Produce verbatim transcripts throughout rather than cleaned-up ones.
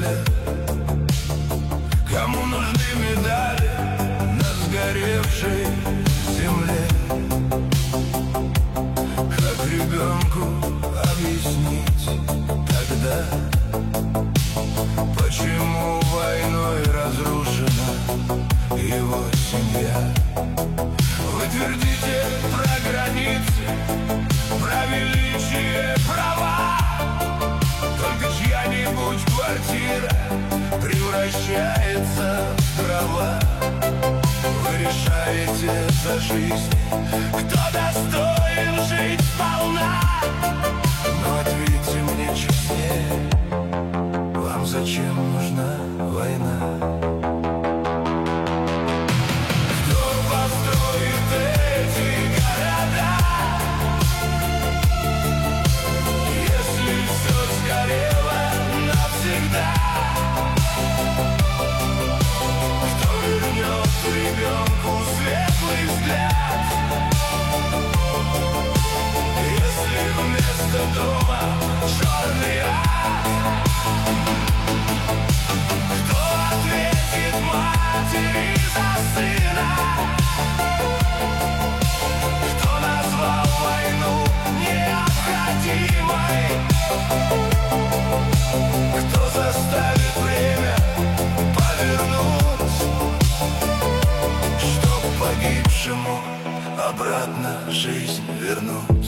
лет. Кому нужны медали на сгоревшей земле? Как ребенку объяснить тогда, почему войной разрушена его семья? Вы твердите про границы, про величие права, только чья-нибудь квартира превращается в трава. Вы решаете за жизнь, кто достоин жить сполна. Но ответьте мне честнее, вам зачем нужна война? Ребенку светлый взгляд, если вместо дома черный ад? Кто ответит матери за сына? Кто назвал войну необходимой? Кто заставит время повернуть, погибшему обратно жизнь вернуть?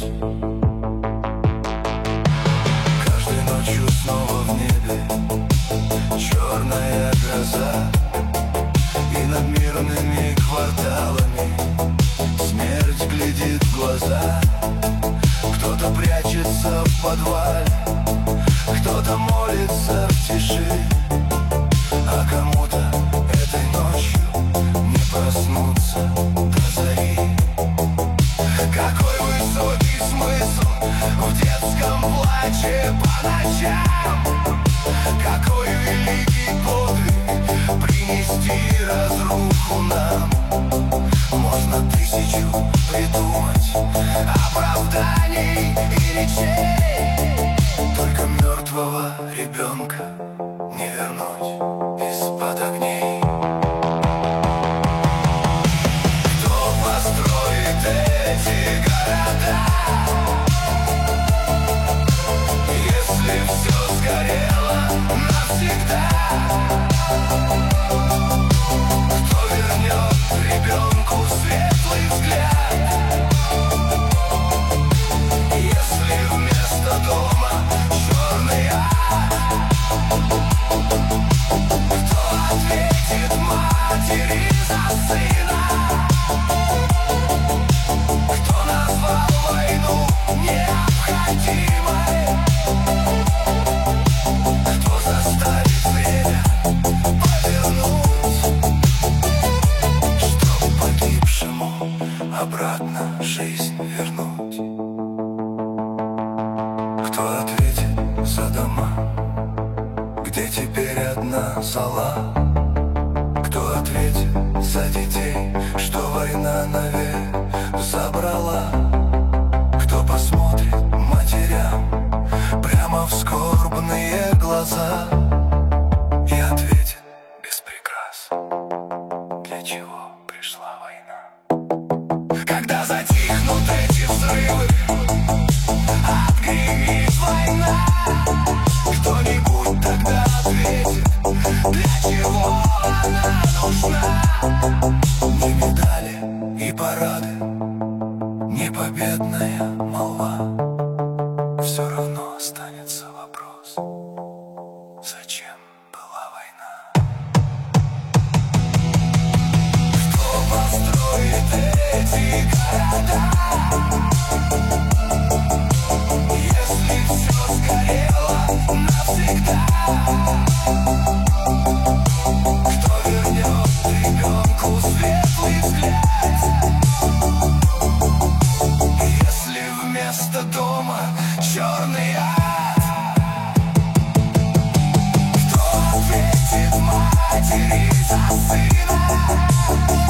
Каждой ночью снова в небе черная гроза, и над мирными кварталами смерть глядит в глаза. Кто-то прячется в подвале, кто-то молится в тиши, а кому-то этой ночью не проснуться до зари. Какой высокий смысл в детском плаче по ночам? Какой великий подвиг принести разруху нам? Можно тысячу придумать оправданий и речей, только мертвого ребенка не вернуть из-под огней. Эти города, если все сгорело навсегда, кто вернет ребенку светлый взгляд, если вместо дома черный ад? Кто ответит матери за сына? Кто назвал войну необходимой? Кто заставит время повернуть, чтоб погибшему обратно жизнь вернуть? Кто ответит за дома, где теперь одна зола? Кто ответит за детей, что война навек забрала? Кто посмотрит матерям прямо в скорбные глаза и ответит без прикрас, для чего пришла война? Когда затихнут эти взрывы, отгремит война, кто-нибудь тогда ответит, для чего она нужна? Не медали и парады, не победная молва, все равно останется вопрос: зачем была война? Кто построит эти города, если все сгорело навсегда? Кто вернет ребенку светлый взгляд, если вместо дома черный ад? Кто ответит матери за сына?